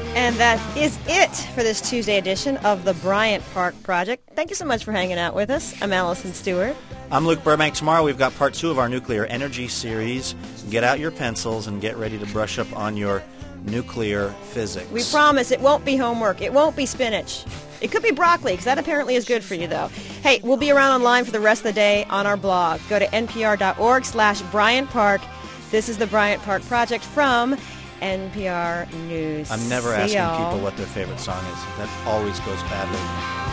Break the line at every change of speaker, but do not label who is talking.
And that is it for this Tuesday edition of the Bryant Park Project. Thank you so much for hanging out with us. I'm Allison Stewart.
I'm Luke Burbank. Tomorrow we've got part 2 of our nuclear energy series. Get out your pencils and get ready to brush up on your nuclear physics.
We promise it won't be homework. It won't be spinach. It could be broccoli, because that apparently is good for you, though. Hey, we'll be around online for the rest of the day on our blog. Go to npr.org/Bryant Park. This is the Bryant Park Project from NPR News.
I'm never
See
asking
y'all.
people what their favorite song is. That always goes badly.